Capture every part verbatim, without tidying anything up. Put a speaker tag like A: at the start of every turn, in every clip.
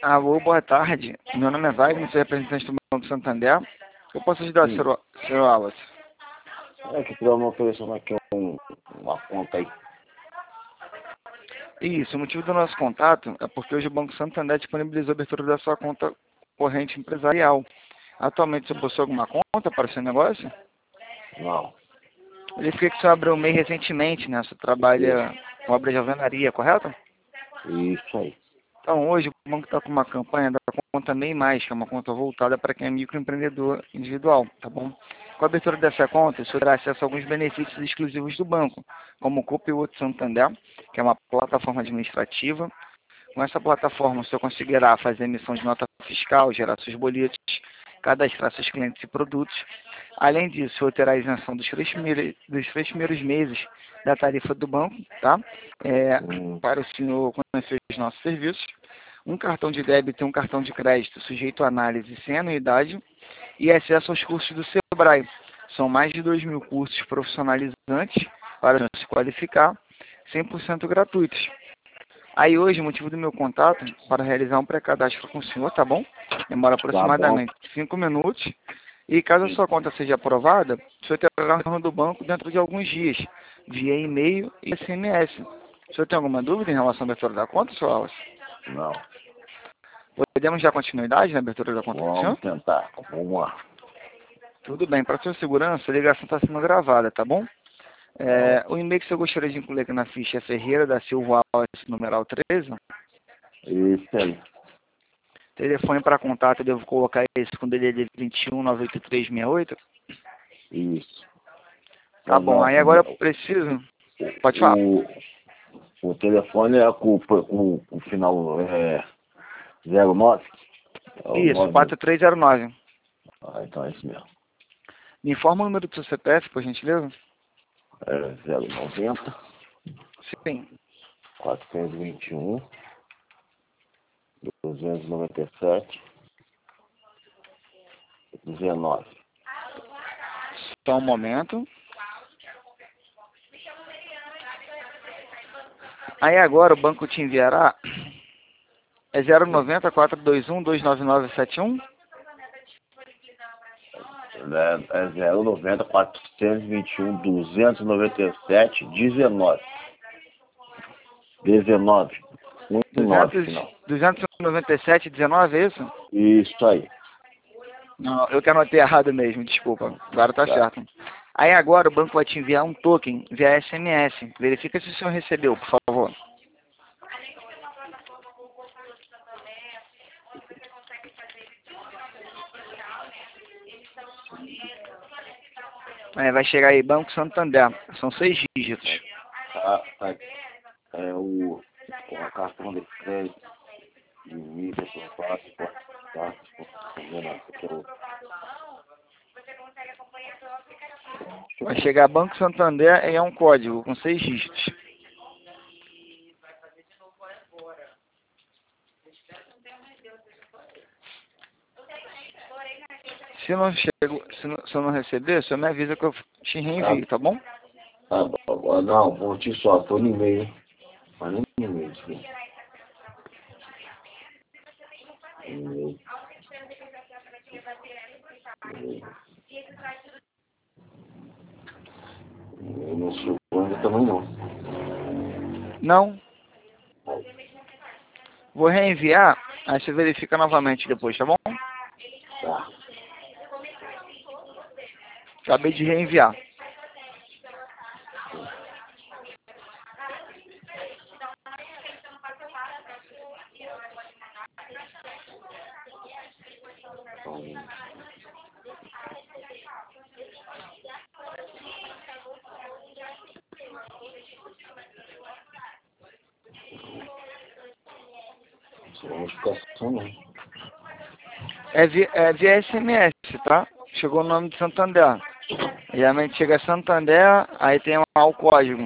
A: Alô, boa tarde. Meu nome é Wagner, sou representante do Banco Santander. Eu posso ajudar,
B: Sim.
A: senhor, senhor Wallace?
B: É que para uma pessoa aqui um, uma conta aí.
A: Isso, o motivo do nosso contato é porque hoje o Banco Santander disponibilizou a abertura da sua conta corrente empresarial. Atualmente, você possui alguma conta para o seu negócio?
B: Não.
A: Ele fica que você abriu o M E I recentemente, né? Você trabalha com obra de alvenaria, correto?
B: Isso aí.
A: Então, hoje o banco está com uma campanha da conta M E I Mais, que é uma conta voltada para quem é microempreendedor individual, tá bom? Com a abertura dessa conta, você terá acesso a alguns benefícios exclusivos do banco, como o Conteúdo Santander, que é uma plataforma administrativa. Com essa plataforma, você conseguirá fazer emissão de nota fiscal, gerar seus boletos, cadastrar seus clientes e produtos. Além disso, você terá isenção dos três primeiros, dos três primeiros meses da tarifa do banco, tá? É,
B: Hum,
A: para o senhor conhecer os nossos serviços. Um cartão de débito e um cartão de crédito sujeito a análise sem anuidade e acesso aos cursos do Sebrae. São mais de dois mil cursos profissionalizantes para se qualificar, cem por cento gratuitos. Aí hoje, o motivo do meu contato, para realizar um pré-cadastro com o senhor, tá bom? Demora
B: tá bom.
A: aproximadamente cinco minutos. E caso a sua conta seja aprovada, o senhor terá um retorno do banco dentro de alguns dias, via e-mail e S M S. O senhor tem alguma dúvida em relação à abertura da conta, senhor Wallace?
B: Não.
A: Podemos dar continuidade na abertura da conta do senhor?
B: Vamos tentar. Vamos lá.
A: Tudo bem, para sua segurança, a ligação está sendo gravada, tá bom? É, o e-mail que você gostaria de incluir aqui na ficha é Ferreira da Silva Wallace, numeral treze.
B: Isso aí.
A: Telefone para contato, eu devo colocar esse com D D D vinte e um, nove oito três seis oito.
B: Isso.
A: Tá
B: Mas
A: bom,
B: ó,
A: aí agora eu preciso... Pode falar.
B: o, o telefone é com, com, com o final é, zero nove? É o
A: Isso,
B: nove.
A: quatro três zero nove.
B: Ah, então é isso mesmo.
A: Me informa o número do seu C P F, por gentileza?
B: É zero noventa,
A: Sim.
B: quatrocentos e vinte e um, duzentos e noventa e sete, dezenove.
A: Só um momento. Aí agora o banco te enviará... É zero noventa, quatrocentos e vinte e um, duzentos e noventa e nove setenta e um?
B: É, é zero noventa, quatrocentos e vinte e um, duzentos e noventa e sete, dezenove. dezenove. um nove final.
A: duzentos e noventa e sete, dezenove, é isso?
B: Isso aí.
A: Não, eu que anotei errado mesmo, desculpa. Agora tá
B: Tá.
A: certo. Aí agora o banco vai te enviar um token via S M S. Verifica se o senhor recebeu, por favor. É, vai chegar aí, Banco Santander. São seis dígitos.
B: Tá, tá. É o, o cartão de crédito, de mídia que eu faço, tá?
A: Vai chegar Banco Santander e é um código com seis dígitos. Se não chego, se não, se eu não receber, você me avisa que eu te reenvio, tá bom?
B: Tá bom. Não, vou te só, tô no e-mail. Mas nem no e-mail, sim. E-mail. E-mail não chegou ainda também não.
A: Não. Vou reenviar, aí você verifica novamente depois, tá bom?
B: Tá.
A: Acabei de reenviar.
B: Então, sem notificação não.
A: É via, é via S M S, tá? Chegou o nome de Santander. Geralmente chega Santander, aí tem lá o código.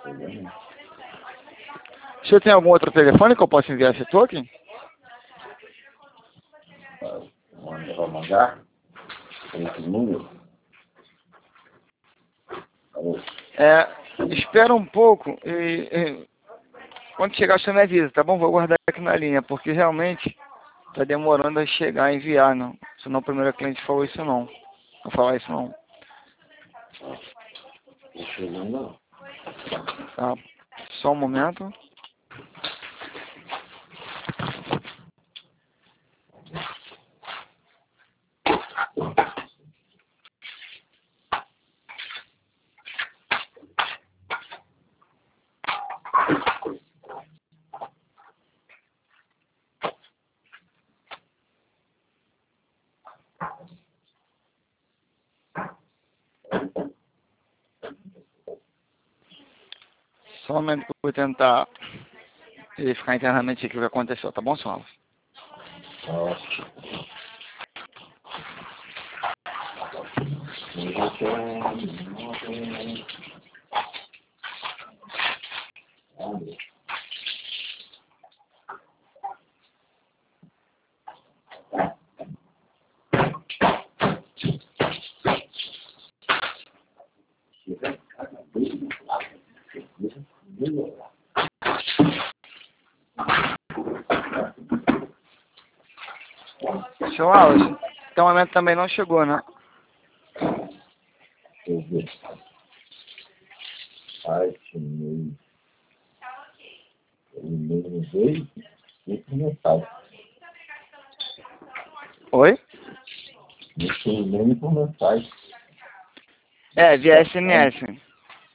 A: O senhor tem algum outro telefone que eu possa enviar esse token?
B: Vai mandar? Esse número?
A: É, espera um pouco e, e quando chegar você me avisa, tá bom? Vou guardar aqui na linha, porque realmente tá demorando a chegar a enviar, não. Senão o primeiro cliente falou isso não. Não falar isso não.
B: Não chegou não.
A: Tá. Só um momento. Só um momento que eu vou tentar verificar internamente aqui o que aconteceu, tá bom, senhor?
B: Nossa.
A: Seu Wallace, até o momento também não chegou, né?
B: Deixa eu ver. Site, e-mail. E-mail no veio e mensagem.
A: Oi?
B: Deixa eu e-mail por mensagem.
A: É, via S M S.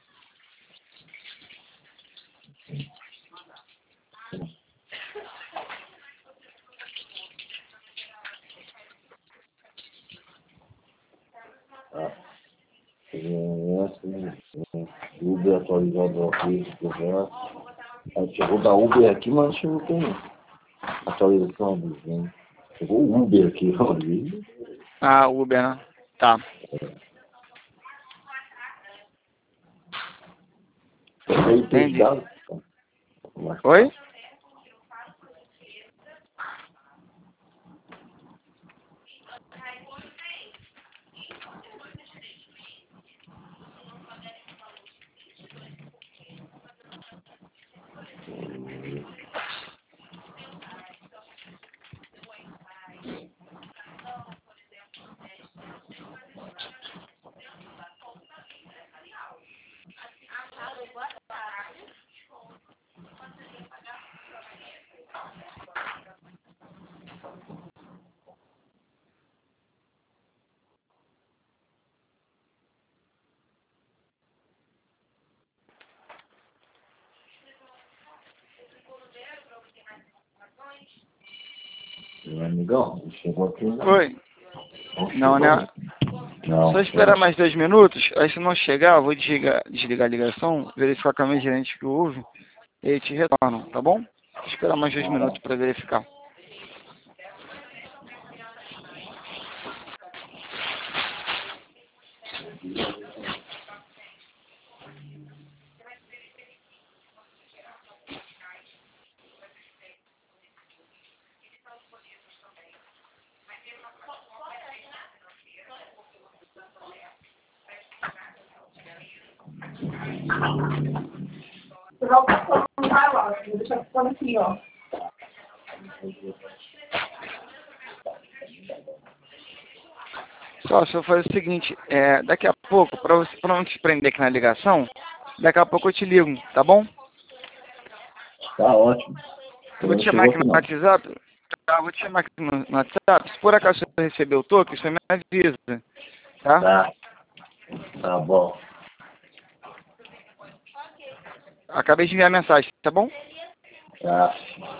B: Ah, tem essa, Uber atualizado ao vivo, aí chegou da Uber aqui, mas não chegou com atualização do né? Chegou o Uber aqui, olha.
A: Ah, Uber, né? Tá. Entendi. Oi?
B: Meu amigão, chegou aqui. Não.
A: Oi? Não, né?
B: Não.
A: Só esperar mais dois minutos, aí se não chegar, eu vou desligar, desligar a ligação, verificar com a minha gerente que houve, e aí te retornam, tá bom? Vou esperar mais dois minutos para verificar.
C: Você vai passar no lá, vou deixar ficando aqui, ó.
A: Só, se eu fazer o seguinte, é, daqui a pouco, para você pra não te prender aqui na ligação, daqui a pouco eu te ligo, tá bom?
B: Tá ótimo.
A: Eu vou te chamar aqui no WhatsApp, tá, vou te chamar aqui no, no WhatsApp, se por acaso você receber o toque, você me avisa, tá?
B: Tá. Tá bom.
A: Acabei de enviar a mensagem, tá bom?
B: Tá.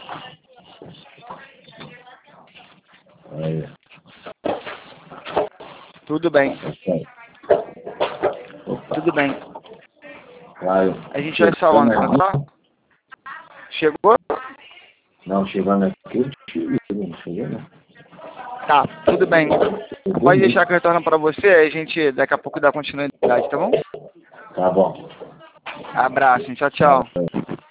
B: Aí.
A: Tudo bem,
B: Opa.
A: tudo bem.
B: Claro.
A: A gente vai falando, tá? Chegou?
B: Não, chegando aqui, eu te ligo, não chegou, né?
A: Tá, tudo bem. Pode deixar que eu retorno pra você, aí a gente daqui a pouco dá continuidade, tá bom?
B: Tá bom.
A: Abraço, tchau, tchau.